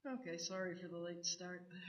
Okay, sorry for the late start there.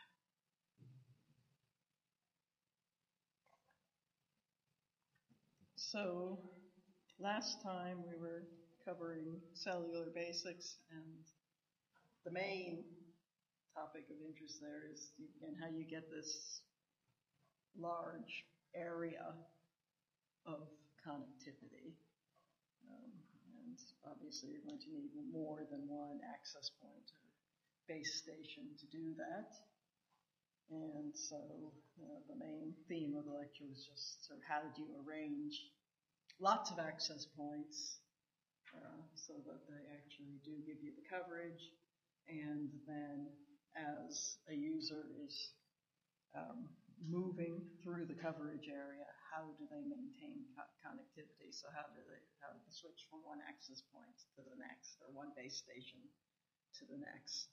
So, last time we were covering cellular basics, and the main topic of interest there is again how you get this large area of connectivity. And obviously you're going to need more than one access point or base station to do that. And so the main theme of the lecture was just sort of how did you arrange lots of access points so that they actually do give you the coverage, and then as a user is moving through the coverage area, how do they maintain connectivity? So how do they switch from one access point to the next, or one base station to the next?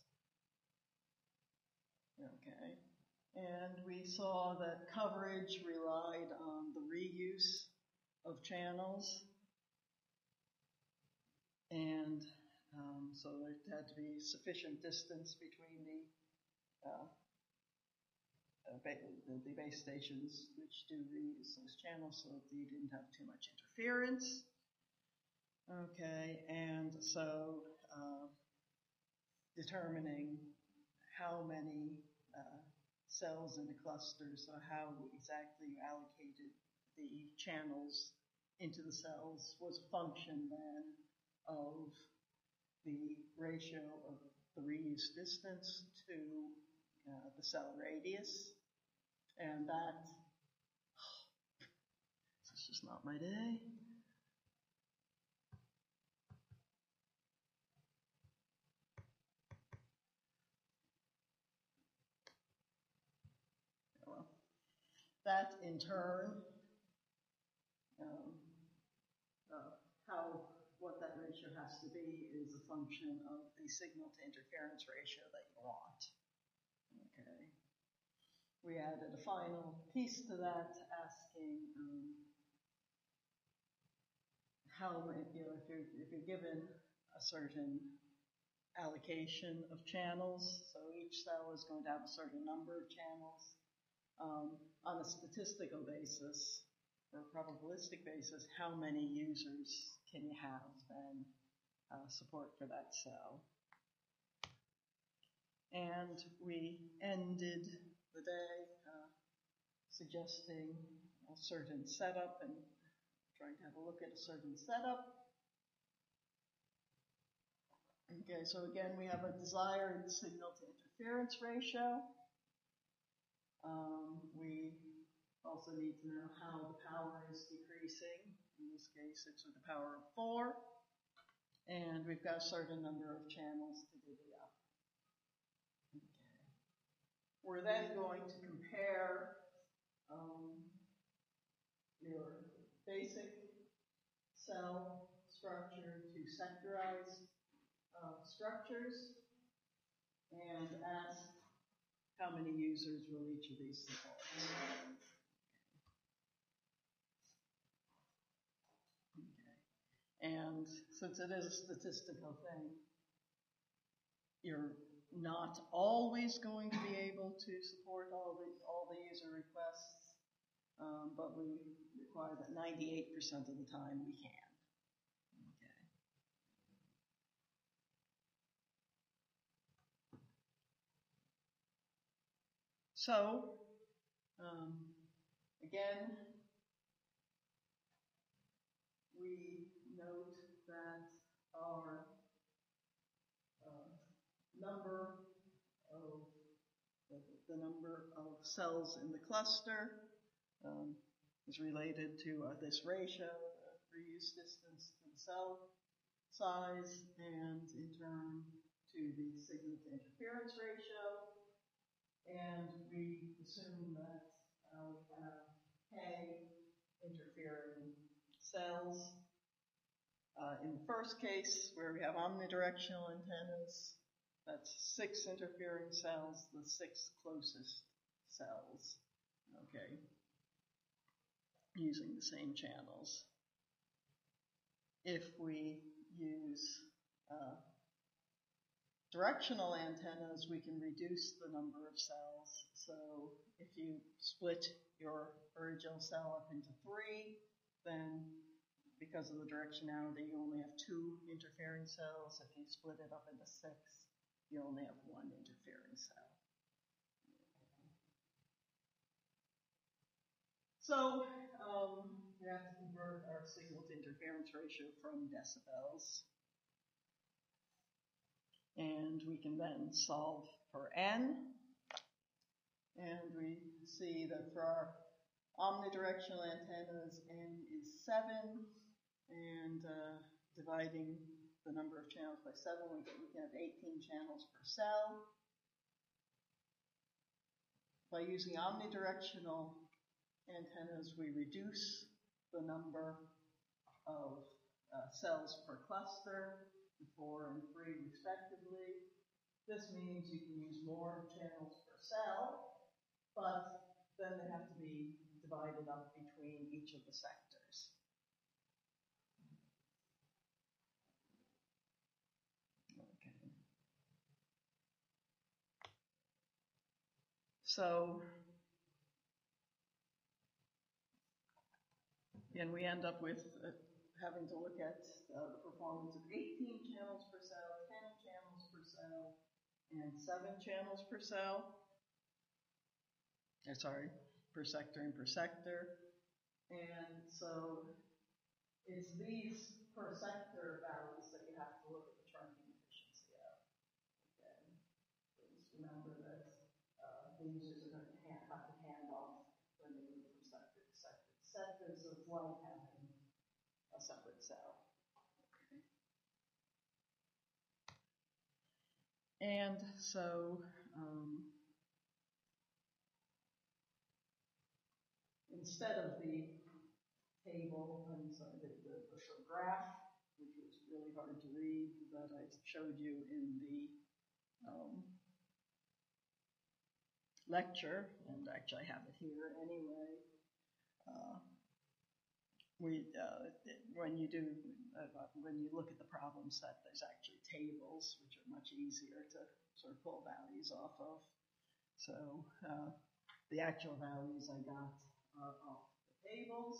Okay, and we saw that coverage relied on the reuse of channels, and so there had to be sufficient distance between the base stations which do reuse those channels so that you didn't have too much interference. Okay, and so determining how many cells in the cluster, so how exactly you allocated the channels into the cells was a function then of the ratio of the reuse distance to the cell radius. And that, this is just not my day. Well, that in turn, what that ratio has to be is a function of the signal to interference ratio that you want. Okay. We added a final piece to that, asking how, if you're given a certain allocation of channels, so each cell is going to have a certain number of channels, on a statistical basis or probabilistic basis, how many users can you have then support for that cell? And we ended the day suggesting a certain setup and trying to have a look at a certain setup. Okay, so again, we have a desired signal to interference ratio. We also need to know how the power is decreasing. In this case, it's with the power of 4. And we've got a certain number of channels to divvy up. Okay. We're then going to compare your basic cell structure to sectorized structures and ask how many users will each of these support. And since it is a statistical thing, you're not always going to be able to support all the user requests, but we require that 98% of the time we can. Okay. So, again, we note that our the number of cells in the cluster is related to this ratio, the reuse distance to the cell size, and in turn to the signal to interference ratio. And we assume that we have K interfering cells. In the first case, where we have omnidirectional antennas, that's 6 interfering cells, the 6 closest cells, okay, using the same channels. If we use directional antennas, we can reduce the number of cells. So if you split your original cell up into 3, then because of the directionality, you only have 2 interfering cells. If you split it up into 6, you only have 1 interfering cell. So we have to convert our signal to interference ratio from decibels. And we can then solve for n. And we see that for our omnidirectional antennas, n is 7. And dividing the number of channels by 7, we can have 18 channels per cell. By using omnidirectional antennas, we reduce the number of cells per cluster, 4 and 3 respectively. This means you can use more channels per cell, but then they have to be divided up between each of the sectors. Okay. So, again, we end up with having to look at the performance of 18 channels per cell, 10 channels per cell, and 7 channels per cell. Sorry, per sector and per sector. And so it's these per sector values that you have to look at the trunking efficiency of. Okay. Please remember that the users are going to have to hand off when they move from sector to sector to sector, so it's like having a separate cell. Okay. And so instead of the table, I'm sorry, the short graph, which was really hard to read, that I showed you in the lecture, and actually I have it here anyway. When you look at the problem set, there's actually tables, which are much easier to sort of pull values off of. So the actual values I got are off the tables,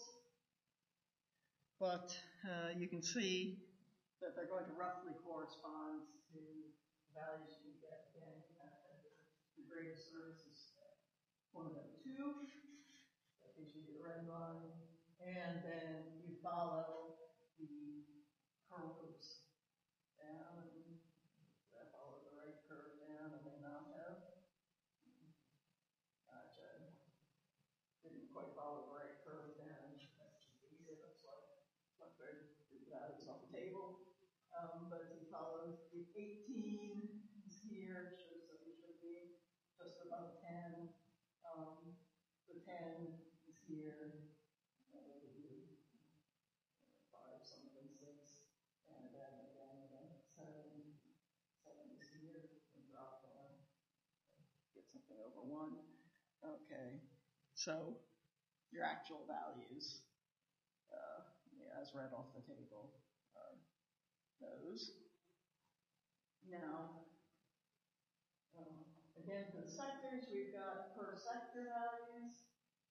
but you can see that they're going to roughly correspond to values you get again. The greatest service is 1.2. That gives you your red line. And then you follow the curves down. I follow the right curve down, and then I'll have. Didn't quite follow the right curve down. That's easier. That's much better to do values off the table. But if you follow the 18 is here, shows that we should be just above 10. The 10 is here. 5, something 6, and then again 7 is here, and drop down, get something over 1. Okay, so your actual values, as read off the table, are those. Now, again for the sectors, we've got per sector values,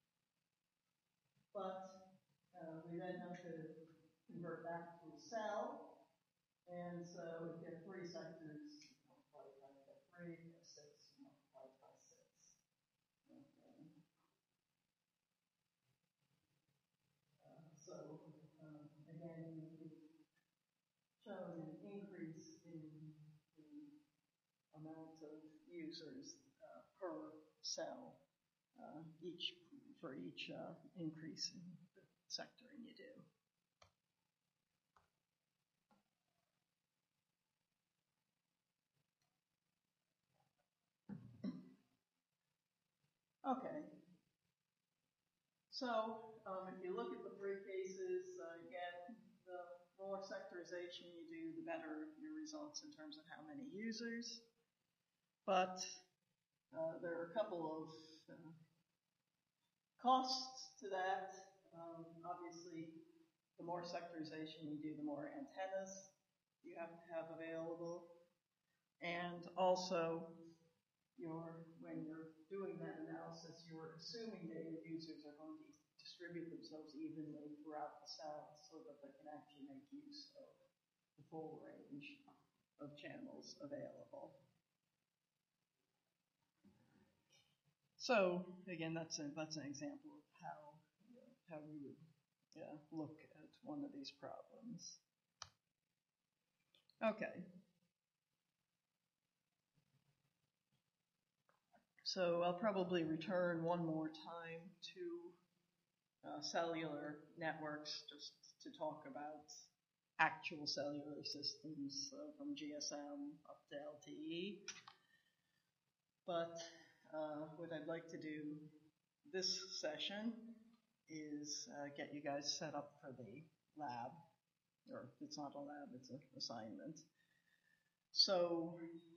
but we then have to convert back to a cell, and so we get 3 sectors multiplied by 3, 6 multiplied by 6. Okay. So again, we've shown an increase in the amount of users per cell for each increase in the sectoring you do. Okay. So if you look at the 3 cases, again, the more sectorization you do, the better your results in terms of how many users. But there are a couple of costs to that. Obviously, the more sectorization you do, the more antennas you have to have available. And also, when you're doing that analysis, you're assuming that your users are going to distribute themselves evenly throughout the cell so that they can actually make use of the full range of channels available. So again, that's an example of how we would look at one of these problems. Okay. So I'll probably return one more time to cellular networks just to talk about actual cellular systems from GSM up to LTE. But what I'd like to do this session is get you guys set up for the lab. Or it's not a lab, it's an assignment. So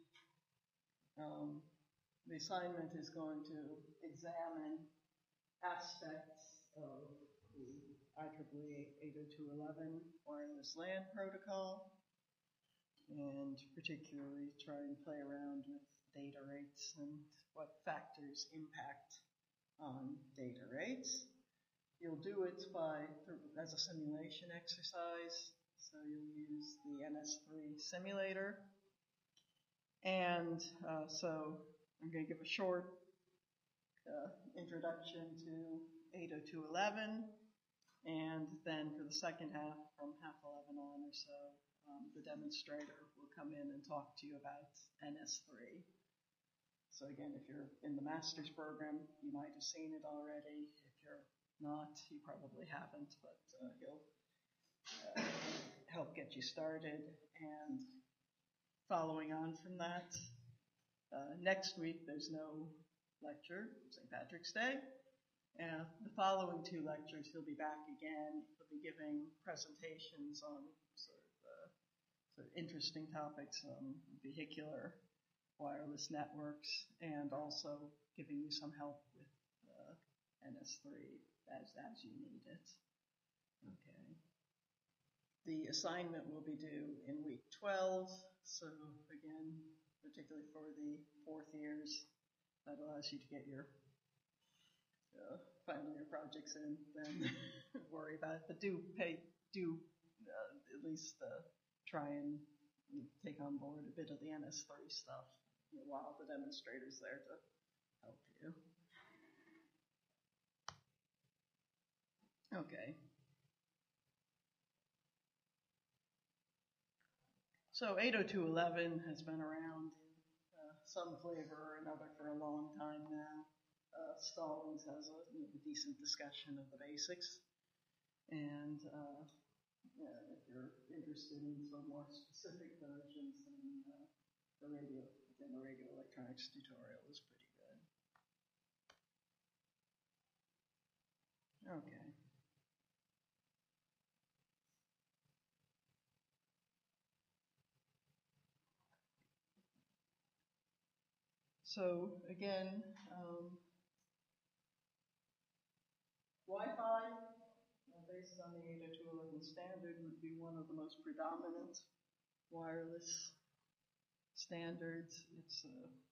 the assignment is going to examine aspects of the IEEE 802.11 wireless LAN protocol, and particularly try and play around with data rates and what factors impact on data rates. You'll do it as a simulation exercise, so you'll use the NS3 simulator. And so I'm going to give a short introduction to 802.11, and then for the second half, from half 11 on or so, the demonstrator will come in and talk to you about NS3. So again, if you're in the master's program, you might have seen it already. If you're not, you probably haven't, but he'll help get you started. And following on from that, next week there's no lecture, St. Patrick's Day. And the following two lectures, he'll be back again. He'll be giving presentations on sort of interesting topics on vehicular wireless networks, and also giving you some help with NS3 as you need it. Okay. The assignment will be due in week 12, so again, particularly for the fourth years, that allows you to get your final year projects in, then worry about it. But do at least try and take on board a bit of the NS3 stuff while the demonstrator's there to help you. Okay. So 802.11 has been around in some flavor or another for a long time now. Stallings has a decent discussion of the basics. And if you're interested in some more specific versions, then the radio electronics tutorial is pretty good. Okay. So again, Wi-Fi, based on the 802.11 standard, would be one of the most predominant wireless standards. It's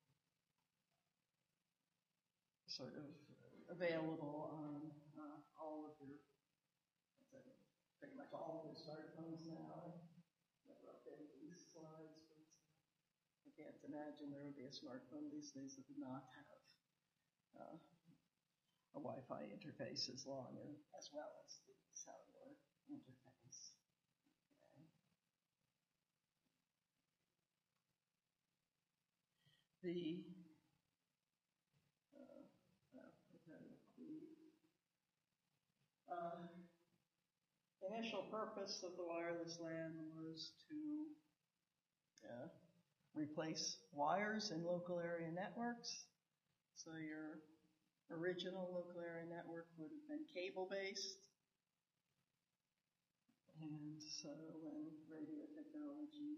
sort of available on all of your, pretty much all of your smartphones now. I never updated these slides, but I can't imagine there would be a smartphone these days that would not have a Wi-Fi interface as well as the cellular interface. Okay. The initial purpose of the wireless LAN was to replace wires in local area networks. So your original local area network would have been cable-based. And so when radio technology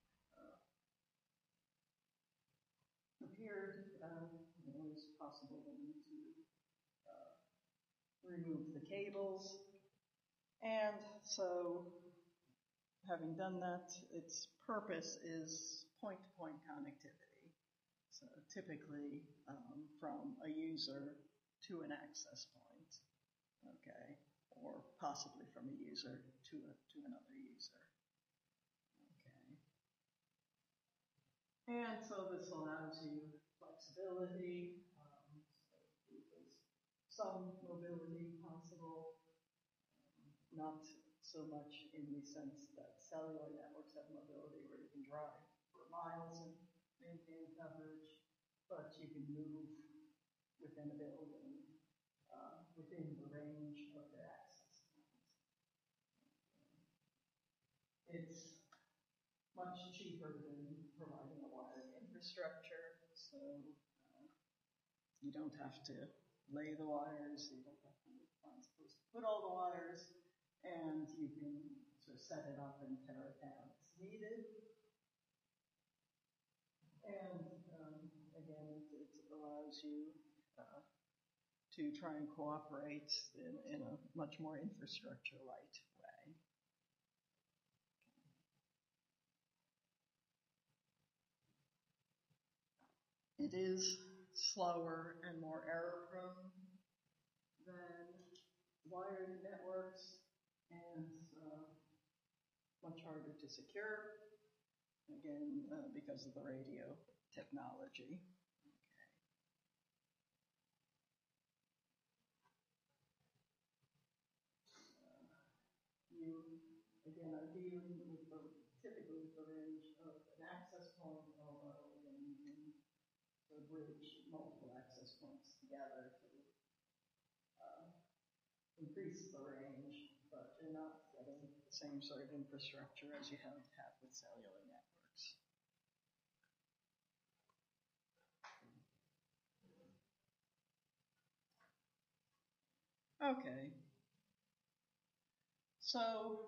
appeared, it was possible then to remove the cables. And so having done that, its purpose is point-to-point connectivity. So typically from a user to an access point, okay, or possibly from a user to another user, okay. And so this allows you flexibility, so there's some mobility possible, not so much in the sense that cellular networks have mobility where you can drive for miles and maintain coverage, but you can move within a building, within the range of the access point. It's much cheaper than providing a wired infrastructure, so you don't have to lay the wires, you don't have to find a place to put all the wires, and you can sort of set it up and tear it down as needed. And again, it allows you to try and cooperate in a much more infrastructure-light way. It is slower and more error-prone than wired networks, and much harder to secure, again, because of the radio technology. You, again, are dealing with typically with the range of an access point, although again, you can sort of bridge multiple access points together to increase the range, but you're not getting the same sort of infrastructure as you have with cellular networks. Okay. So,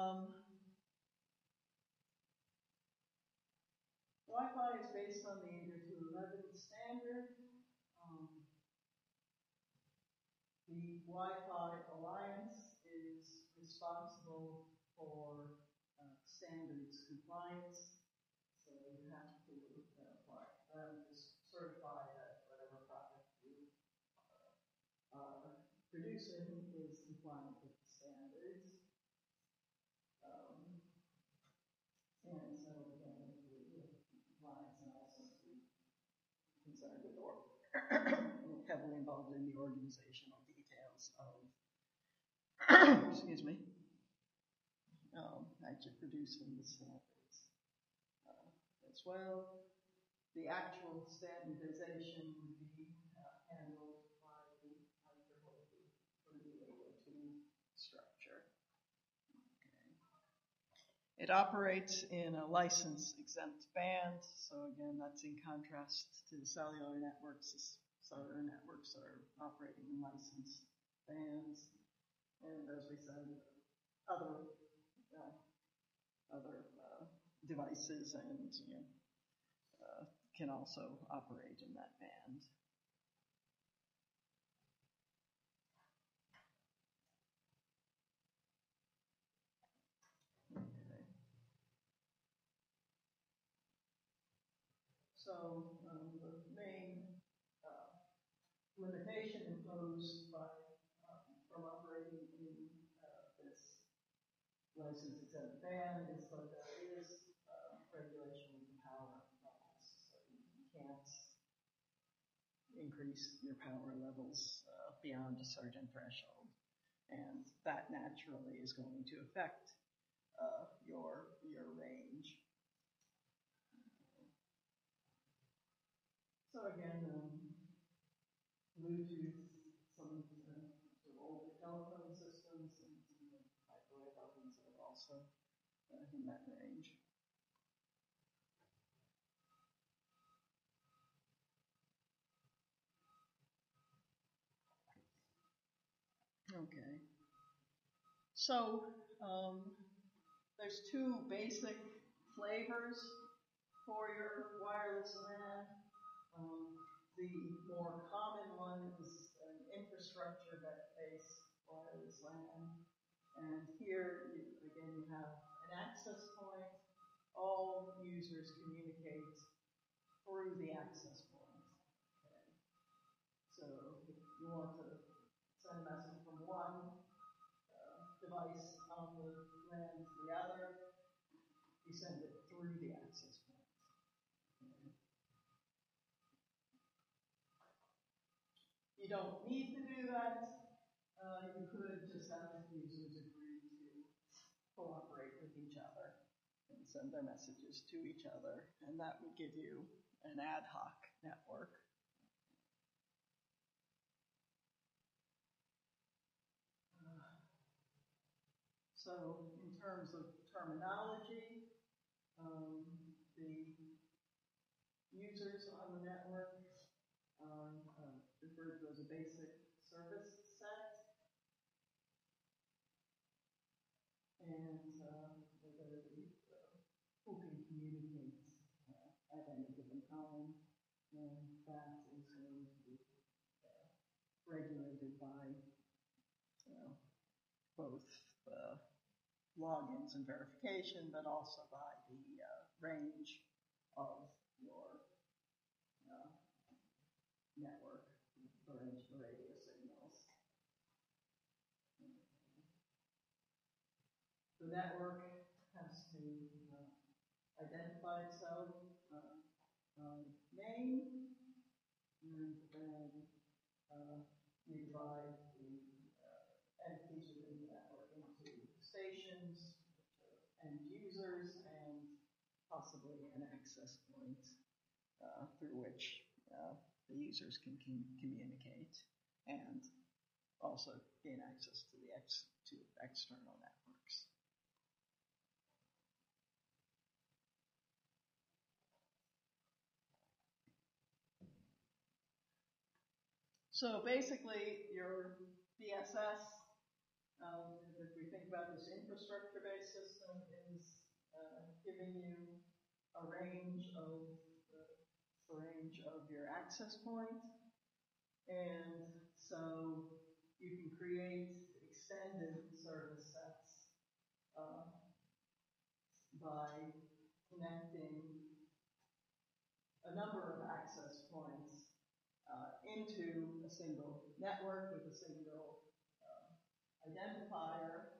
Wi-Fi is based on the 802.11 standard. The Wi-Fi Alliance is responsible for standards compliance, so you have to apply them to certify that whatever product you are producing is compliant with the standards. And so again, compliance and also to be concerned with or heavily involved in the organizational details of excuse me, that you're producing the standards as well. The actual standardization would be handled by the IEEE for the 802 structure. Okay. It operates in a license-exempt band, so again, that's in contrast to the cellular networks. Cellular networks are operating in licensed bands, and as we said, other devices and can also operate in that band. Okay. So the main limitation imposed by from operating in this license-exempt band is that there is regulation of the power levels. So you can't increase your power levels beyond a certain threshold, and that naturally is going to affect your range. So again, Bluetooth, some older telephone systems, and microwave ovens are also in that range. Okay. So there's two basic flavors for your wireless LAN. The more common one is an infrastructure-based wireless LAN. And here, again, you have an access point all users communicate through the access point. Okay. So if you want to send a message from one device on the LAN to the other, you send it through the access point. Okay. You don't need to do that. You could just have the users agree to cooperate with each other and send their messages to each other, and that would give you an ad hoc network. So in terms of terminology, the users on the network are referred to as a basic service set. And who can communicate at any given time, and that is going to be regulated by both logins and verification, but also by the range of your network, the range of the radio signals. The network has to identify itself, name, and then we divide the entities within the network into stations, end users, and possibly an access point through which the users can communicate and also gain access to the external networks. So basically, your BSS, if we think about this infrastructure-based system, is giving you a range of your access point, and so you can create extended service sets by connecting a number of access points into a single network with a single identifier,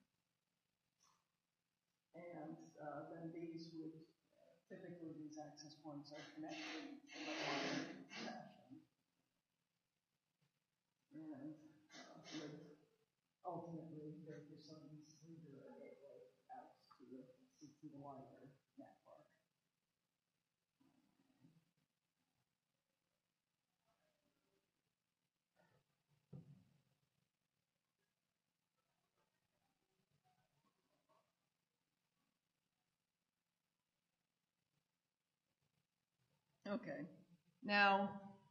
and then these would typically, these access points are connected in a wired fashion, and would ultimately go through some sleeper gateway out to the wider network. Okay, now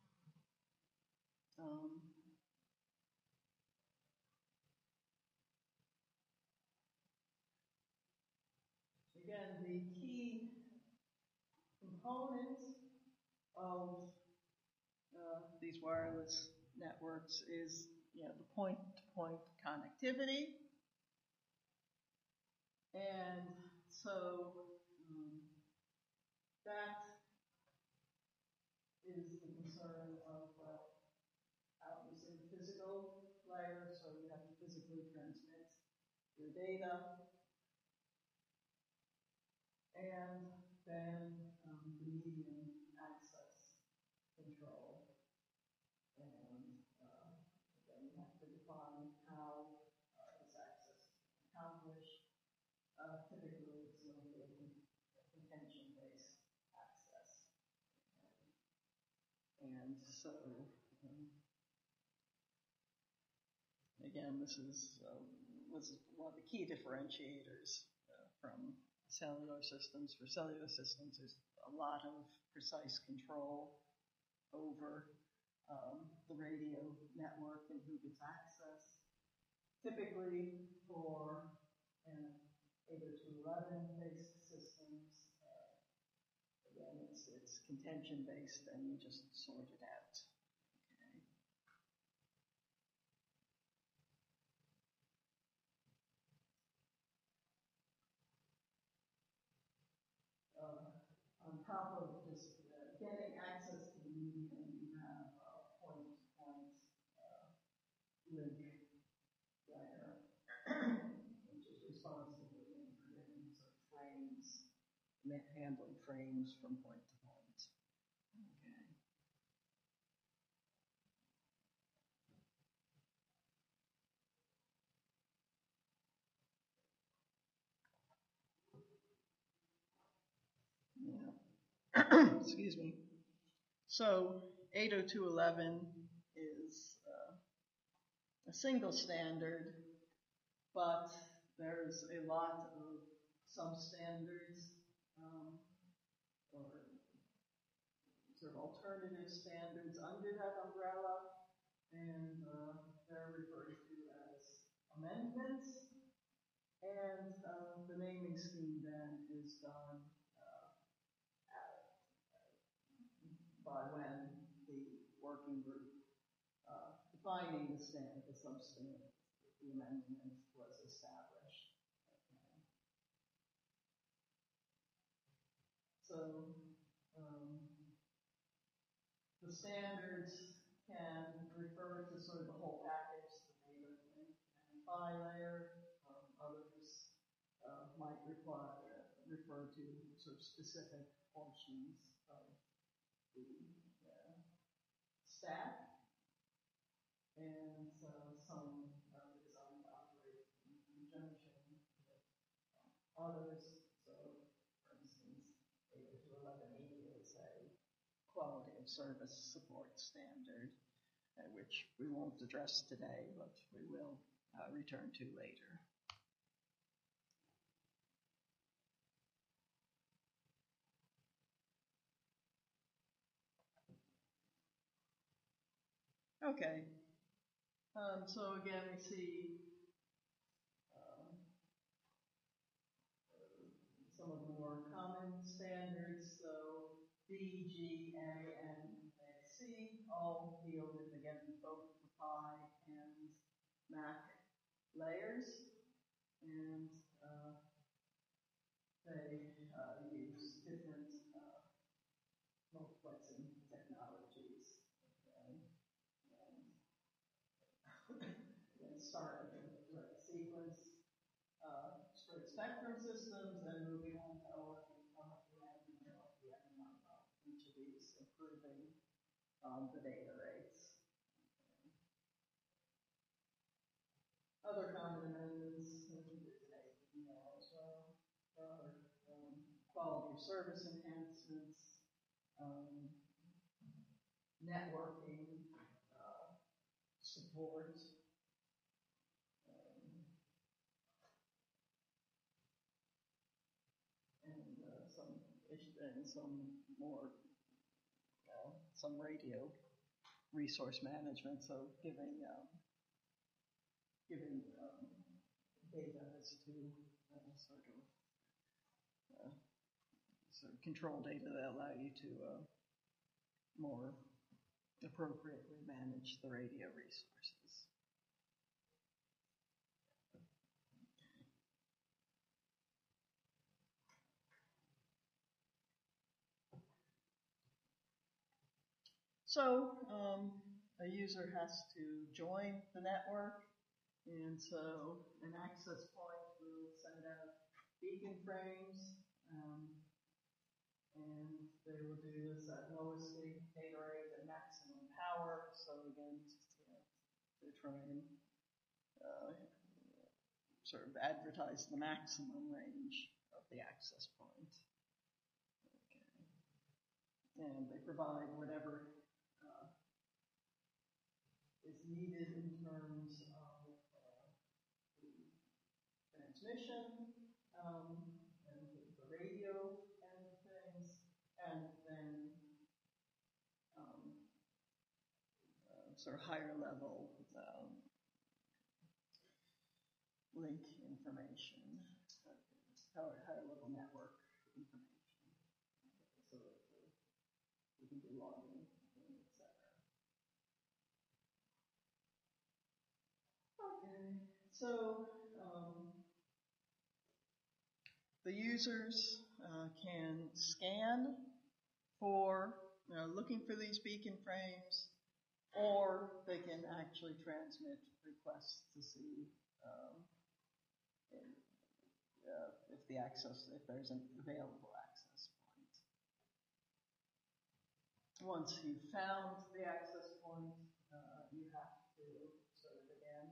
again, the key component of these wireless networks is the point-to-point connectivity, and so that is the concern of obviously the physical layer, so you have to physically transmit your data, and then the medium access control, and then you have to define how this access is accomplished. Typically, it's going to be a contention-based access. And so, again, this is one of the key differentiators from cellular systems. For cellular systems, there's a lot of precise control over the radio network and who gets access. Typically, for 802.11-based systems, again, it's contention-based, and you just sort it out. Okay. top of just getting access to the medium, you have a point-to-point link layer, which is responsible for creating sort of frames, handling frames from point to point. Okay. Yeah. Excuse me. So 802.11 is a single standard, but there's a lot of substandards or sort of alternative standards under that umbrella, and they're referred to as amendments. And the naming scheme then is done by when the working group defining the standard, the substandard, the amendment was established. Okay. So the standards can refer to sort of the whole package, the data link and phi layer. Others might refer to sort of specific portions of the stack, and some are designed to operate in conjunction with others. So, for instance, 802.11e is a quality of service support standard, which we won't address today, but we will return to later. Okay, so again we see some of the more common standards. So B, G, A, and C all deal with, again, both the Phi and MAC layers, and they use different multiplexing technologies. And start with the sequence straight spectrum systems, and moving on to each of these improving the data rates. Other common amendments as well are quality of service enhancements, networking support, and some more, some radio resource management, so giving data as to sort of control data that allow you to more appropriately manage the radio resources. So a user has to join the network, and so an access point will send out beacon frames, and they will do this at lowest data rate and maximum power. So again, to try and sort of advertise the maximum range of the access point. Okay. And they provide whatever is needed in terms of the transmission and the radio end of things, and then sort of higher level link information, higher level network information, so that we can do logging, etc. Okay, so the users can scan for looking for these beacon frames, or they can actually transmit requests to see if there's an available access point. Once you've found the access point, you have to sort of again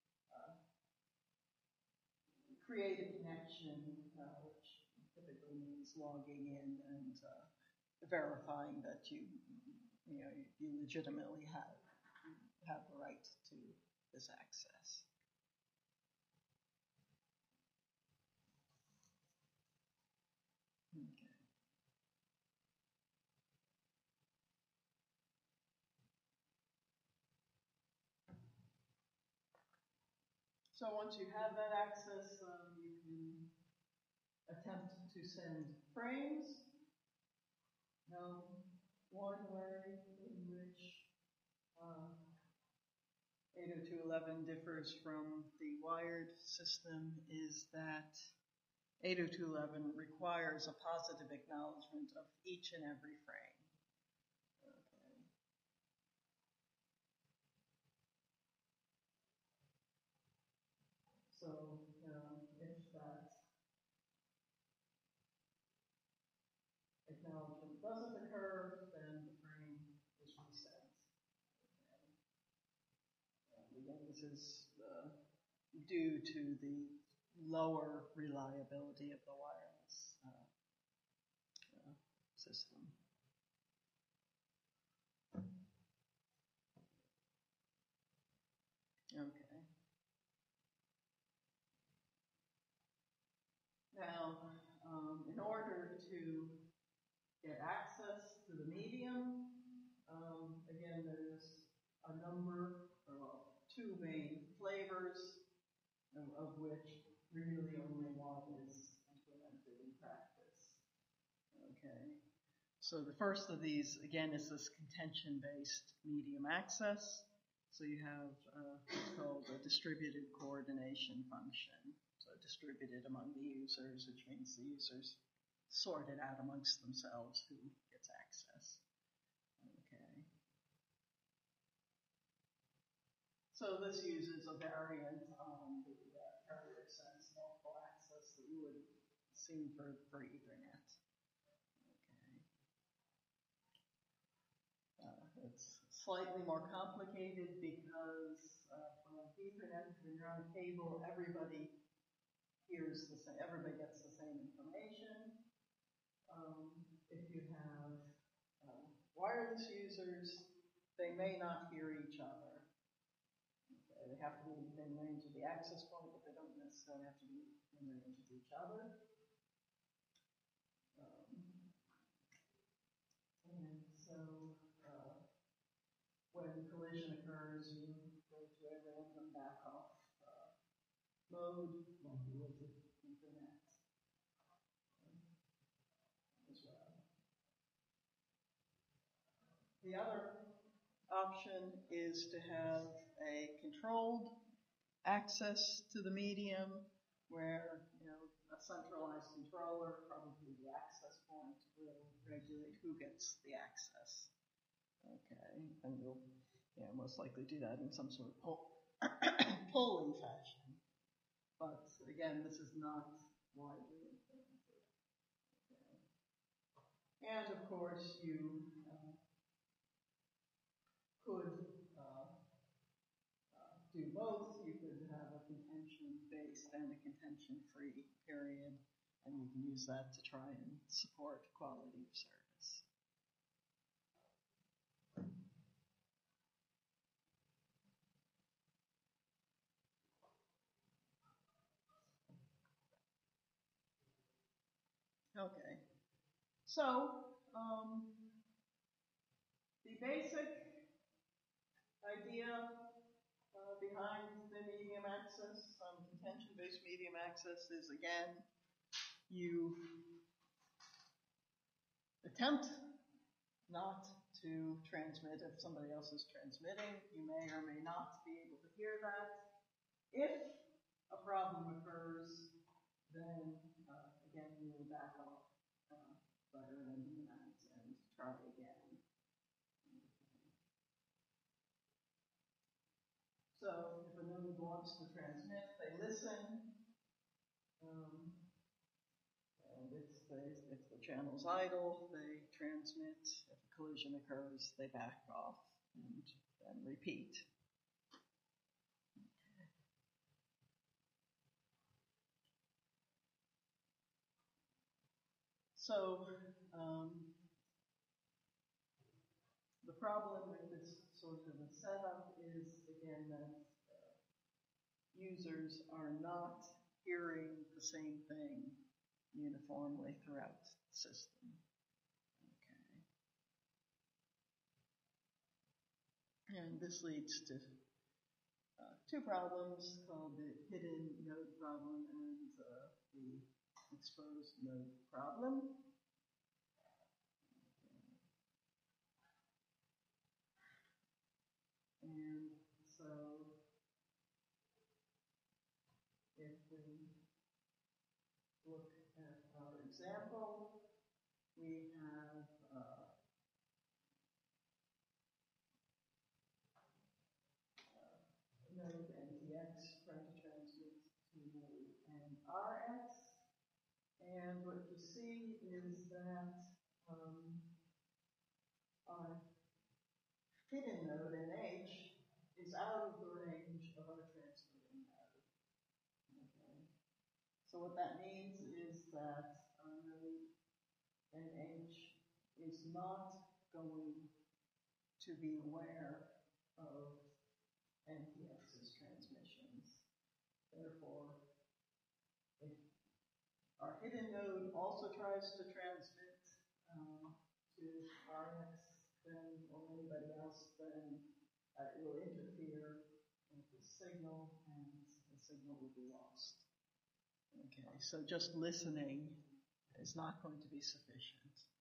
create a connection, which typically means logging in and verifying that you legitimately have the right to this access. Okay. So once you have that access, you can attempt to send frames. Now, one way in which 802.11 differs from the wired system is that 802.11 requires a positive acknowledgement of each and every frame. Okay. So if that acknowledgement doesn't occur, then the frame is reset. Okay. Again, this is due to the lower reliability of the wireless system. Okay. Now, in order to get access to the medium, again, there's a number, or two main flavors, of which really only one is implemented in practice. Okay. So the first of these, again, is this contention-based medium access. So you have what's called a distributed coordination function. So distributed among the users, which means the users sort it out amongst themselves who gets access. Okay. So this uses a variant on the carrier sense multiple access that you would see for Ethernet. Okay. It's slightly more complicated because for Ethernet, when you're on a cable, everybody hears the same, everybody gets the same information. If you have wireless users, they may not hear each other. Okay, they have to be in range of the access point, but they don't necessarily have to be in range of each other. And so when collision occurs, you go to a random back-off mode, like you would with Ethernet as well. The other option is to have a controlled access to the medium where a centralized controller, probably the access point, will regulate who gets the access. Okay, and you'll most likely do that in some sort of polling fashion. But again, this is not widely implemented. Okay. And of course, you could do both. You could have a contention-based and a contention-free period, and you can use that to try and support quality of service. Okay, so the basic idea behind the medium access, contention-based medium access, is again, you attempt not to transmit if somebody else is transmitting. You may or may not be able to hear that. If a problem occurs, then again, you will back off by a random amount and try again. So if a node wants to transmit, they listen. And if the channel's idle, they transmit. If a collision occurs, they back off and then repeat. So the problem with this sort of a setup is, again, that users are not hearing the same thing uniformly throughout the system. Okay. And this leads to two problems called the hidden node problem and the exposed node problem. And so if we look at our example, we have node NTX trying to transmit to node NRX. And what you see is that our hidden node NH is out of the range of our transmitting node. Okay. So what that means is that our node NH is not going to be aware of NTX's transmissions. Therefore, if our hidden node also tries to transmit to RX, then, or anybody else, then it will interfere with the signal, and the signal will be lost. Okay, so just listening is not going to be sufficient.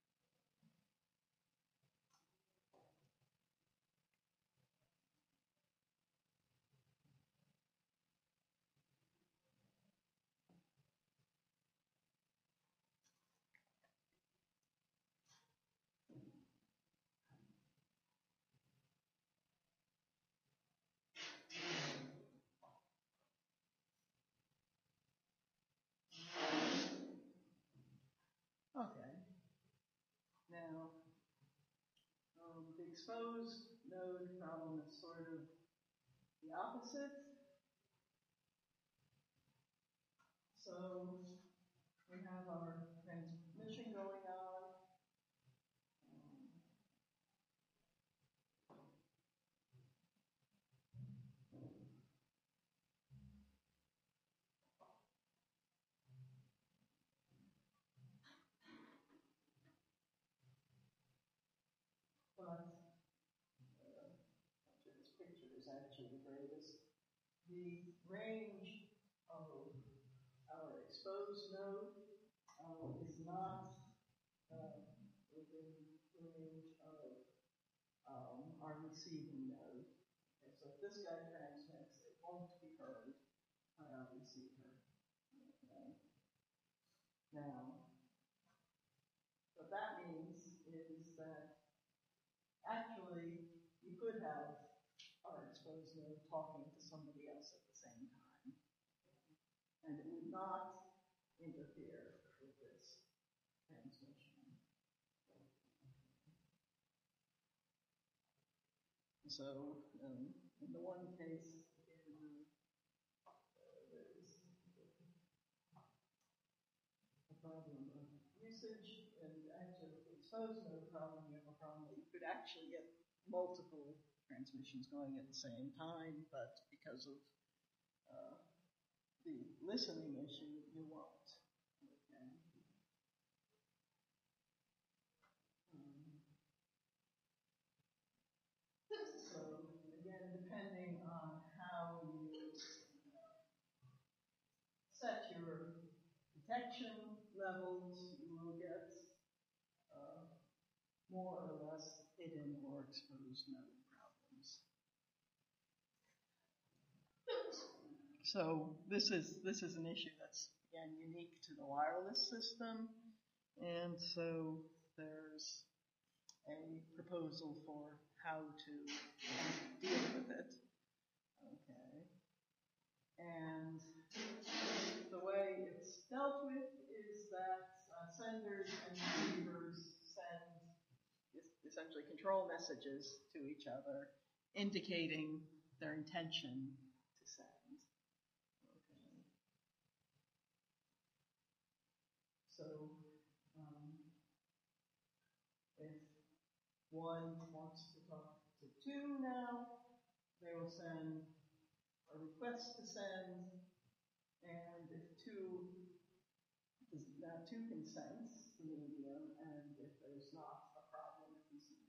Okay. Now, the exposed node problem is sort of the opposite. So we have our transmission going on. But this picture is actually the greatest. The range of our exposed node is not within the range of our receiving node. Okay, so if this guy transmits, it won't be heard by our receiver. Okay. Now, what that means is that actually you could have our exposed node talking to somebody else at the same time, and it would not interfere with this transmission. So in the one case, there's a problem of usage, and actually with the exposed node problem, you have a problem that you could actually get multiple transmissions going at the same time, but because of the listening issue, you won't. Okay. So again, depending on how you set your detection levels, you will get more or less hidden or exposed node problems. So this is an issue that's, again, unique to the wireless system, and so there's a proposal for how to deal with it. Okay. And the way it's dealt with is that senders and receivers send essentially control messages to each other indicating their intention to send. Okay. So if one wants to talk to two now, they will send a request to send, and if now two consents to the medium, and if there's not a problem, if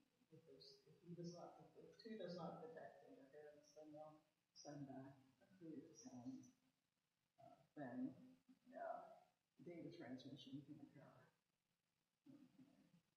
two does not detect interference, then they'll send back a clear to send. Then data transmission can occur. Okay.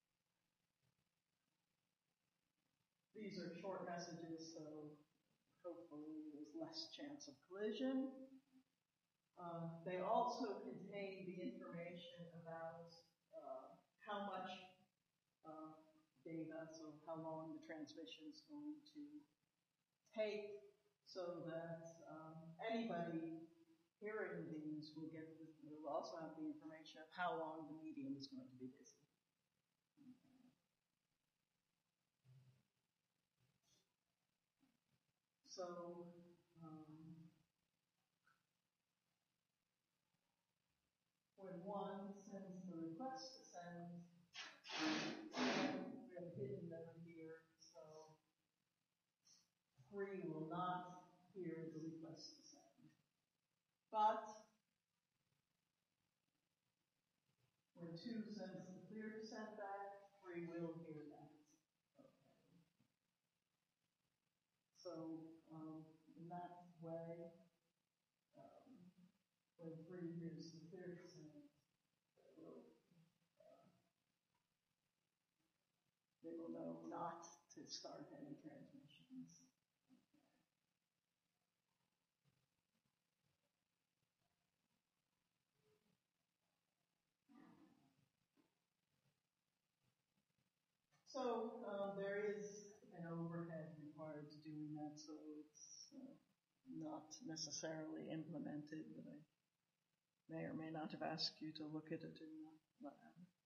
These are short messages, so hopefully there's less chance of collision. They also contain the information about how much data, so how long the transmission is going to take, so that anybody hearing these will also have the information of how long the medium is going to be busy. Okay. So when one sends the request to send, we have a hidden node here, so 3 will not hear the request to send. But when 2 sends the clear to send back, 3 will hear that. Okay. So in that way, when 3 hears the clear to send, they will know not to start any transmissions. So there is an overhead required to doing that, so it's not necessarily implemented, but I may or may not have asked you to look at it in the lab.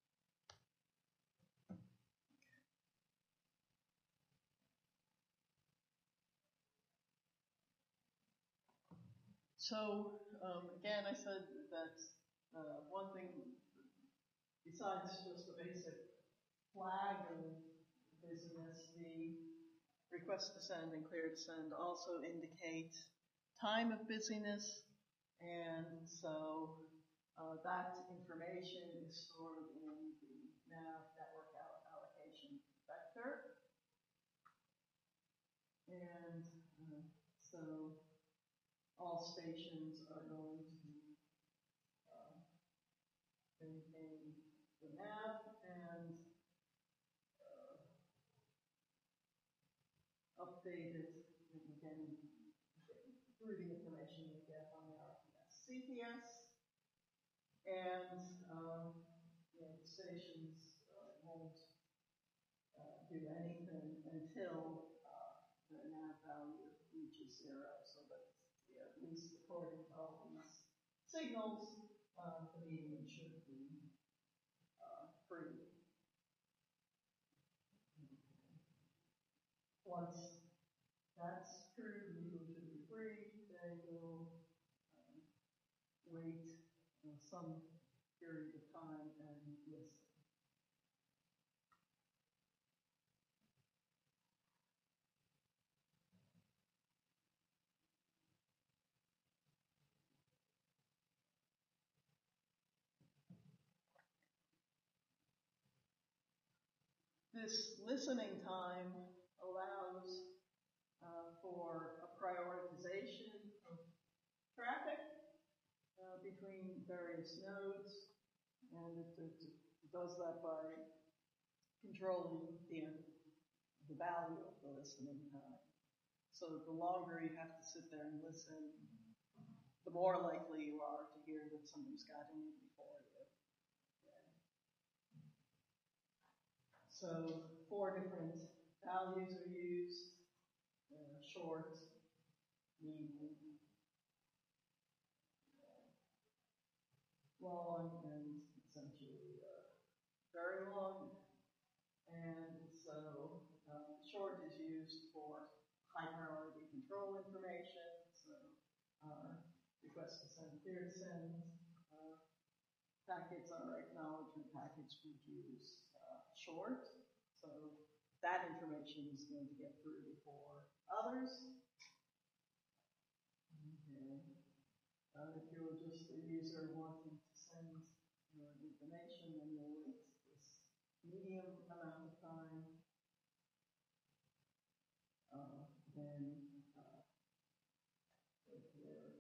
So again, I said that one thing, besides just the basic flag of busyness, the request to send and clear to send also indicate time of busyness, and so that information is stored in the nav network allocation vector. And so all stations are going to maintain the nav and update it again through the information we get on the RPS CPS. And the stations won't do anything until the nav value reaches 0, so that at least according to all these signals, the medium should be free. Once that's true, the medium should be free. They will wait some period of time and listen. This listening time allows for a prioritization of traffic between various nodes, and it does that by controlling the value of the listening time. So the longer you have to sit there and listen, the more likely you are to hear that somebody's gotten you before you. So 4 different values are used, short, medium, long, and essentially very long. And so short is used for high priority control information. So request to send, clear to send packets, our acknowledgement package would use short. So that information is going to get through before others. Okay. If you're just a user wanting to send your information, then you'll wait this medium amount of time. Then if you're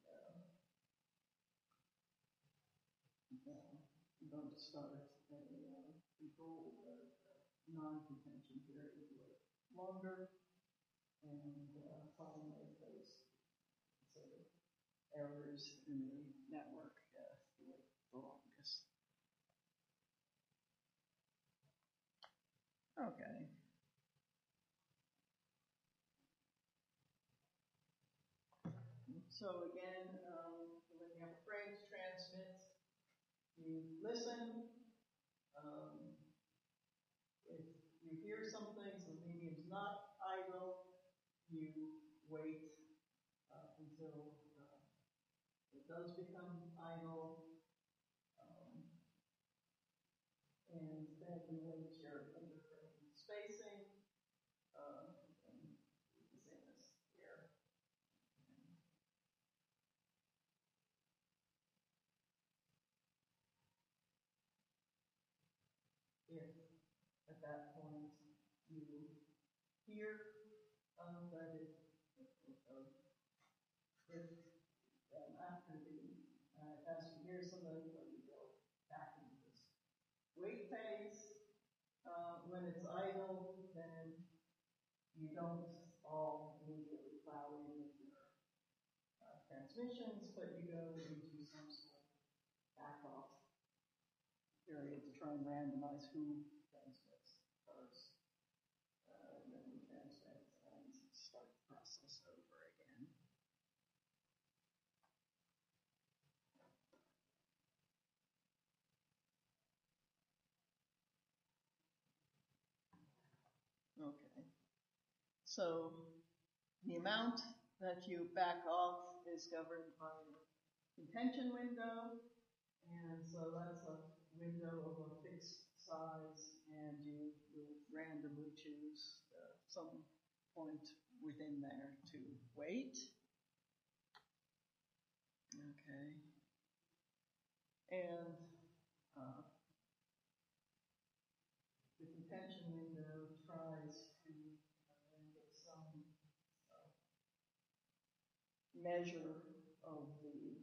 going to start a control non-contention period with longer, and finally if there's sort of errors in the network, with the longest. Okay. So again, when you have a frame to transmit, you listen. If you hear something, so the medium's not idle, you wait until it does become idle, and then you wait your interframe spacing, and the same as here. If at that point you hear that it, if after the as you hear somebody, you go back into this wait phase. When it's idle, then you don't all immediately plow in with your transmissions, but you go into some sort of back off period to try and randomize who transmits first, and then we transmit and start the process over again. Okay. So the amount that you back off is governed by the contention window, and so that's a window of a fixed size, and you will randomly choose some point within there to wait. Okay. And the contention window tries to get some measure of the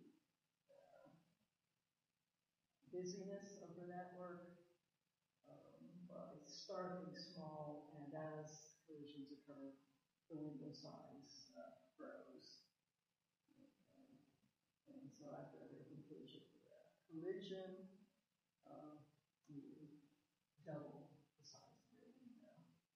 busyness of the network by starting small, and as collisions occur, the window size grows. Okay. And so after every collision, you double the size of your window.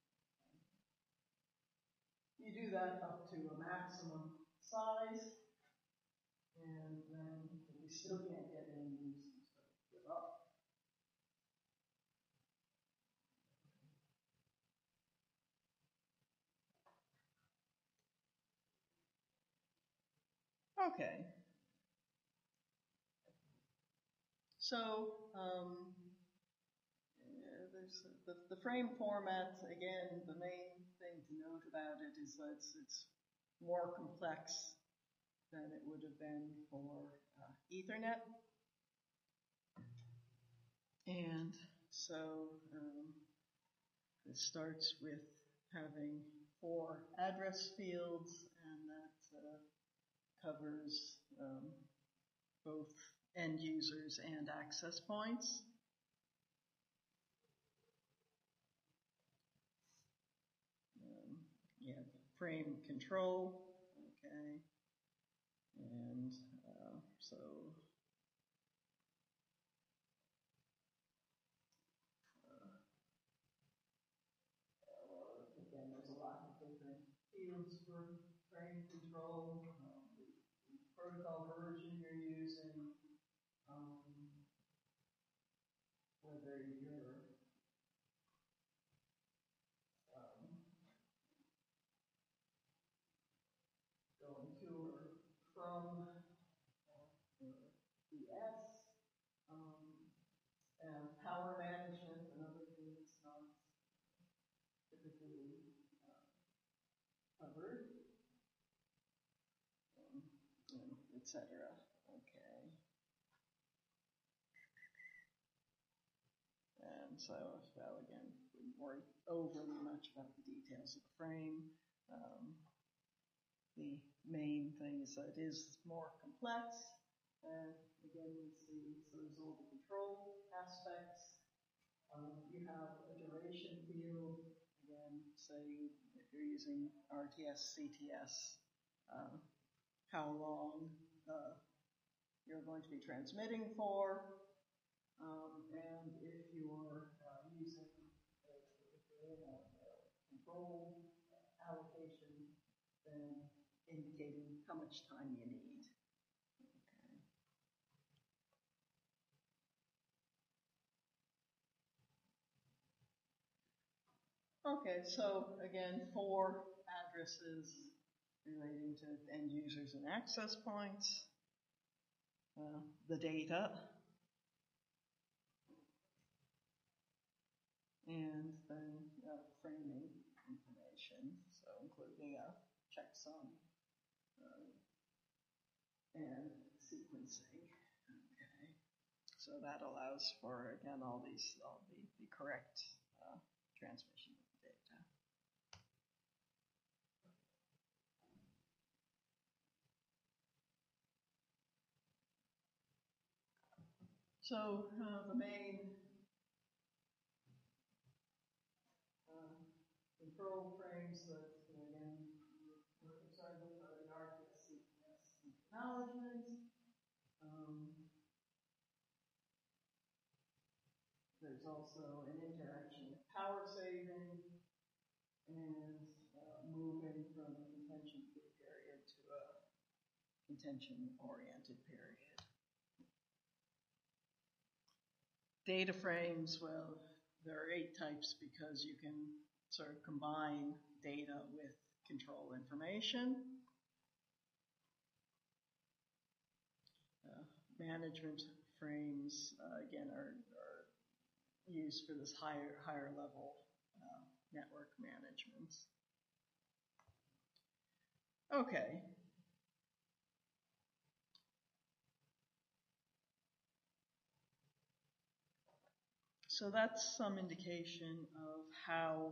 You do that up to a maximum size, and then if you still can't get any use, you start to give up. Okay. So there's the frame format. Again, the main thing to note about it is that it's more complex than it would have been for Ethernet. And so it starts with having 4 address fields, and that covers both end users and access points. Yeah, frame control, okay, and so fields for frame control, the protocol version you're using, whether you're going to or from ES, and power management, another thing that's not typically covered, etc. Okay. And so, well, again, we wouldn't worry overly much about the details of the frame. The main thing is that it is more complex. And again, we see, so there's all the control aspects. You have a duration field, again, say if you're using RTS, CTS, how long you're going to be transmitting for, and if you're using a control allocation, then indicating how much time you need. Okay, so again, 4 addresses relating to end users and access points, the data, and then framing information, so including a checksum and sequencing. Okay, so that allows for, again, all the correct transmission of the data. So the main control frames that, again, we're concerned with are the RTS, CTS, and acknowledgement. There's also an interaction with power saving and moving from a contention-free period to a contention-oriented period. Data frames, well, there are 8 types because you can sort of combine data with control information. Management frames, again, are used for this higher level network management. Okay. So that's some indication of how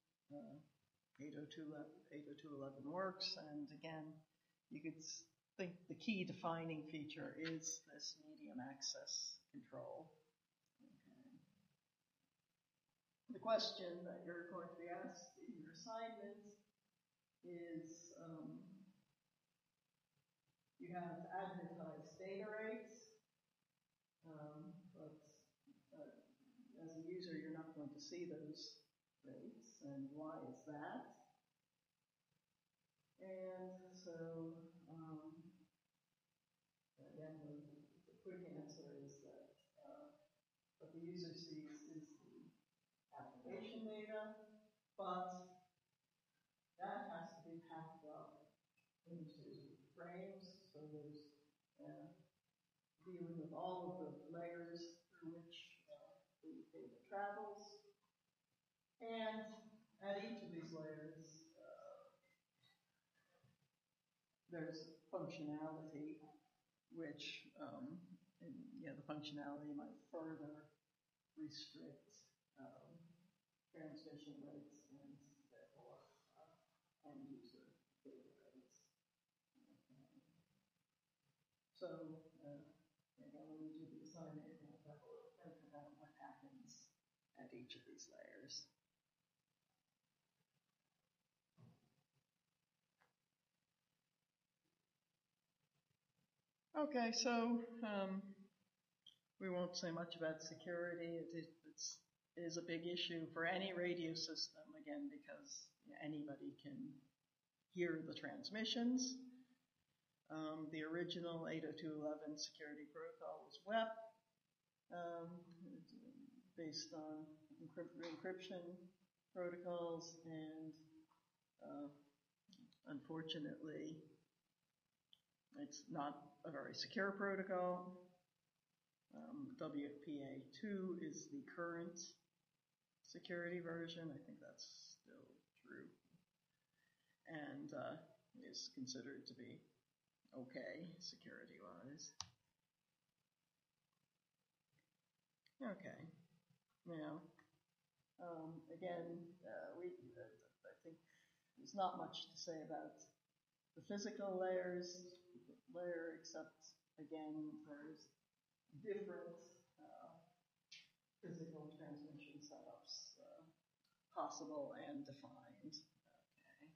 802.11 works, and again, you could think the key defining feature is this medium access control. Okay. The question that you're going to be asked in your assignment is, you have advertised data rates, but as a user, you're not going to see those rates, and why is that? And so, again, the quick answer is that what the user sees is the application data, but that has to be packed up into frames, so there's dealing with all of the layers through which the data travels, and at each of these layers, there's functionality which, the functionality might further restrict transmission rates and therefore end user data rates. Okay. So, again, when you do the assignment, you're going to have to think about what happens at each of these layers. Okay, so we won't say much about security. It is a big issue for any radio system, again, because anybody can hear the transmissions. The original 802.11 security protocol was WEP, based on encryption protocols, and unfortunately, it's not a very secure protocol. WPA2 is the current security version. I think that's still true, and is considered to be okay security-wise. Okay, now again, I think there's not much to say about the physical layer, except again there's different physical transmission setups possible and defined. Okay.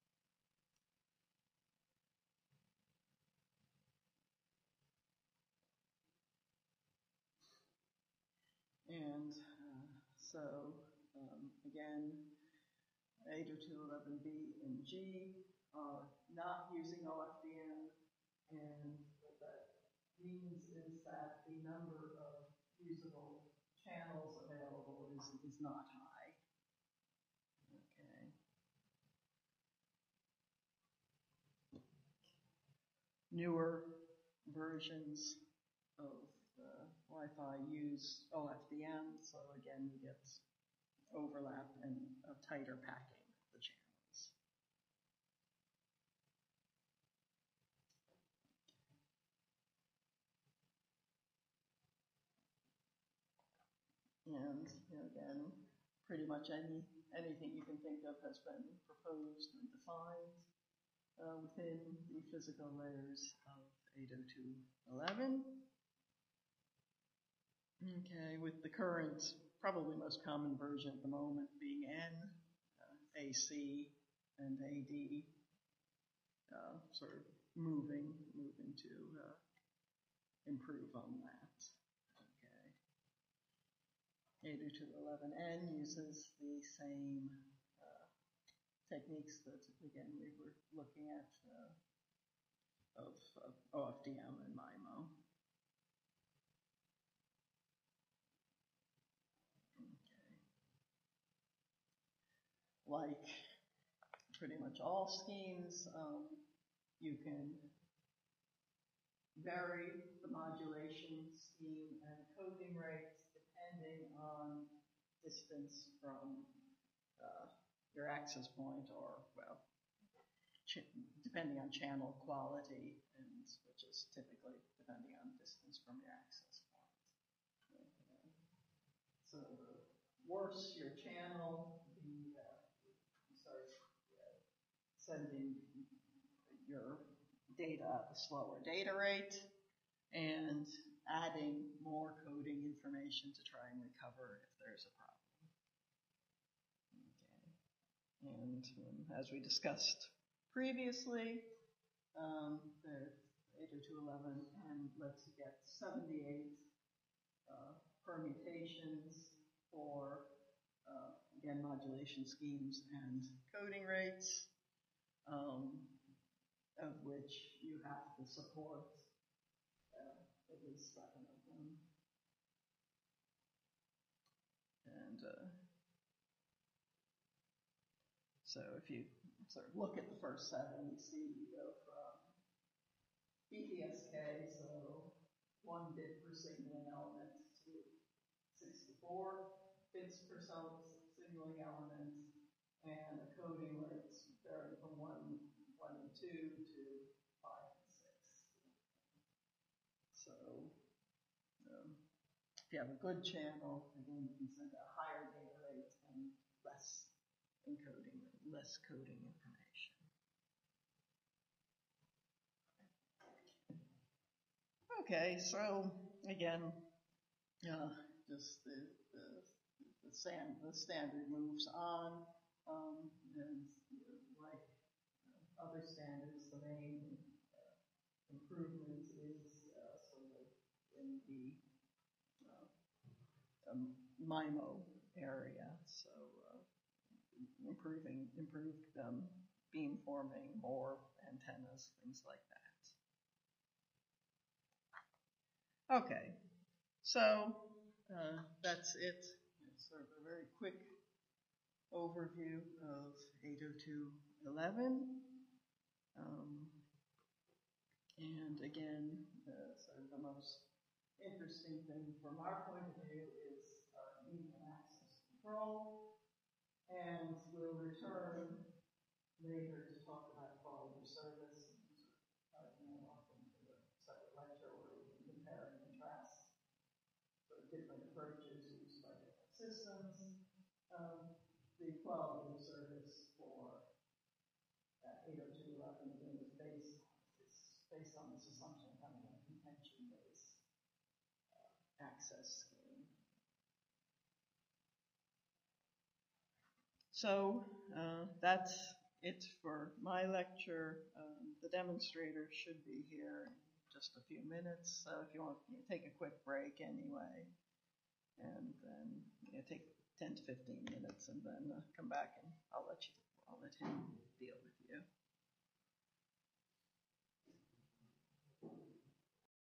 And so again, 802.11b and G are not using OFDM, and what that means is that the number of usable channels available is not high. Okay. Newer versions of Wi-Fi use OFDM, so again you get overlap and a tighter packing of the channels. And again, pretty much anything you can think of has been proposed and defined within the physical layers of 802.11. Okay, with the current, probably most common version at the moment being N, AC, and AD, sort of moving to improve on that. Okay. 802.11n uses the same techniques that, again, we were looking at of OFDM and MIMO. Like pretty much all schemes, you can vary the modulation scheme and coding rates depending on distance from your access point, or, well, depending on channel quality, and which is typically depending on distance from your access point. Okay. So the worse your channel, sending your data at a slower data rate and adding more coding information to try and recover if there's a problem. Okay. And as we discussed previously, the 802.11n lets you get 78 permutations for, again, modulation schemes and coding rates. Of which you have to support at least 7 of them. And so if you sort of look at the first 7, you see you go from BPSK, so 1 bit per signaling element, to 64 bits per signaling element, and the coding rates vary from 1 and 2 to 5 and 6. So if you have a good channel, again, you can send a higher data rate and less encoding, less coding information. Okay, so again, just the standard moves on. And like other standards, the main improvement is sort of in the MIMO area. So improved beamforming, more antennas, things like that. Okay, so that's it. It's sort of a very quick overview of 802.11. And again, sort of the most interesting thing from our point of view is medium access control. And we'll return later to talk about quality of service, often to the separate lecture where we can compare and contrast sort of different approaches used by different systems. The quality of service for 802.11 again is based on this assumption of having a contention-based access scheme. So that's it for my lecture. The demonstrator should be here in just a few minutes. So if you want to take a quick break anyway, and then take 10 to 15 minutes, and then come back and I'll let him